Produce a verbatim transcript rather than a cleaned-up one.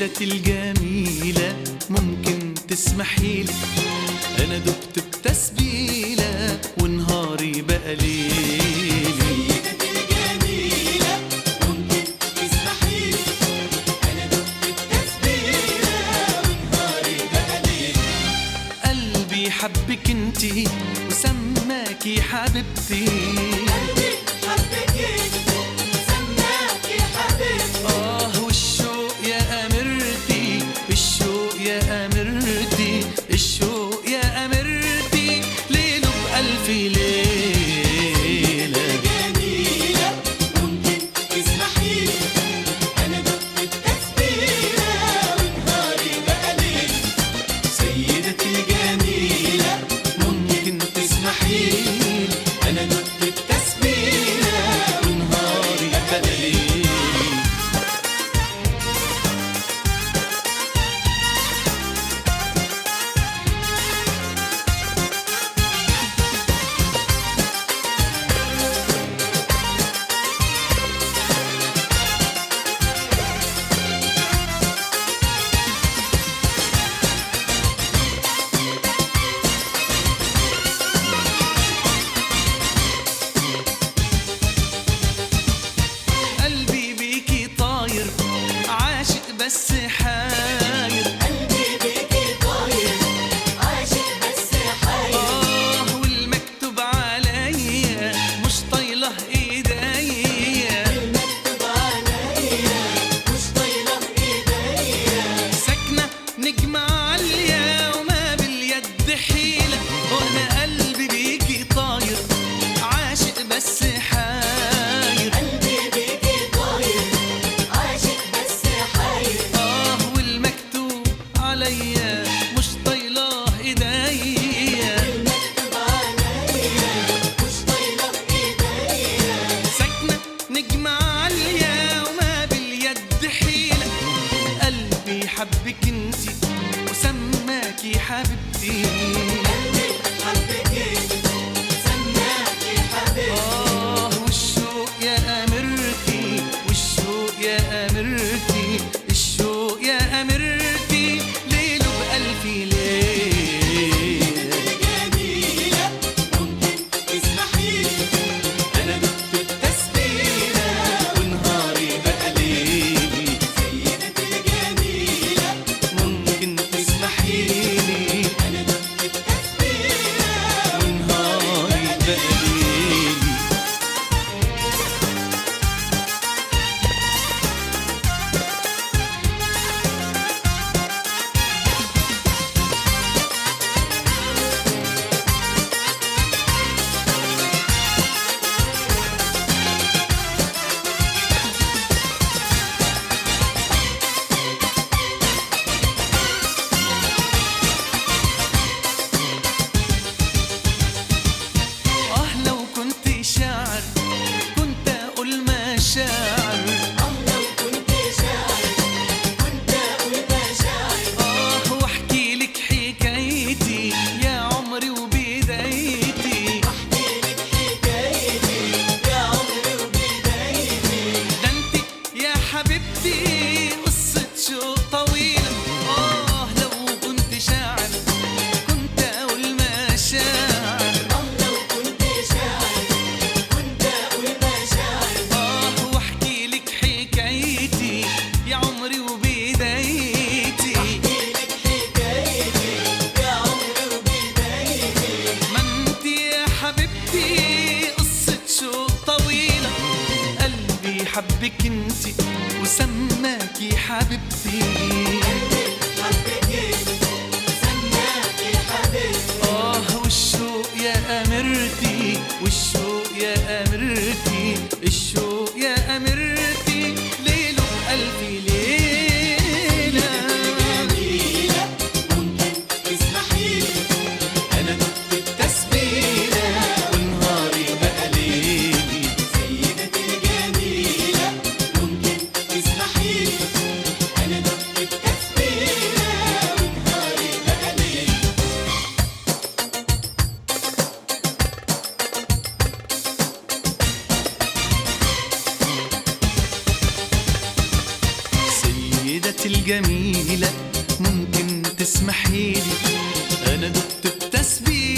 سيدتي الجميلة ممكن تسمحيلي، أنا دبت بتسبيلة ونهاري بقى ليلي. سيدتي الجميلة ممكن تسمحيلي، أنا دبت بتسبيلة ونهاري بقى ليلي. قلبي حبك انتي وسماكي حبيبتي، قلبي حبك انت وسماكي حبيبتي. آه والشوق يا أميرتي، الشوق يا أميرتي، الشوق يا أميرتي، ليله بألف ليلة. جميلة ممكن تسمحيلي، أنا دبت بتسبيلة ونهاري بقى ليلي. سيدتي الجميلة ممكن تسمحيلي، أنا دبت بتسبيلة ونهاري بقى ليلي. قلبي بيكي طاير عاشق بس حاير، قلبي بيكي طاير عاشق بس حاير. آه والمكتوب عليا مش طايله إيديا، المكتوب عليا مش طايلة إيديا. ساكنة نجمة عالية وما باليد حيلة، وأنا قلبي بيكي طاير عاشق بس حاير، قلبي بيكي طاير عاشق بس حاير. آه والمكتوب عليا مش طايله إيديا، المكتوب عليا مش طايلة إيديا. ساكنة نجمة عالية وما باليد حيلة. قلبي حبك انتي وسماكي حبيبتي، قلبي حبك انت سماكي حبيبتي. آه والشوق يا أميرتي، والشوق يا أميرتي، الشوق يا أميرتي، ليله بألف ليلة. جميلة ممكن تسمحيلي، أنا دبت بتسبيلة ونهاري بقى ليلي. سيدتي الجميلة ممكن تسمحيلي، أنا دبت بتسبيلة ونهاري بقى ليلي. آه لو كنت شاعر كنت أقول مشاعر، آه لو كنت شاعر كنت أقول مشاعر. آه وأحكي لك حكايتي يا عمري وبدايتي، أحكي لك حكايتي يا عمري وبدايتي. ده انت يا حبيبتي قصة شوق طويلة. آه لو كنت شاعر كنت أقول مشاعر، آه لو كنت شاعر كنت أقول مشاعر. آه وأحكي لك حكايتي يا عمري وبدايتي. أحكي لك حكايتي يا عمري وبدايتي. ما انت يا حبيبتي قصة شوق طويلة، قلبي حبك انتي وسماكي حبيبتي، حبك انت سماكي حبيبتي. آه والشوق يا أميرتي، والشوق يا أميرتي، الشوق يا أميرتي، ليله بألف ليلة. جميلة ممكن تسمحيلي، أنا دبت بتسبيلة ونهاري بقى ليلي. سيدتي الجميلة ممكن تسمحيلي، أنا دبت بتسبيلة ونهاري بقى ليلي. جميلة ممكن تسمحيلي؟ أنا دقت التسبيح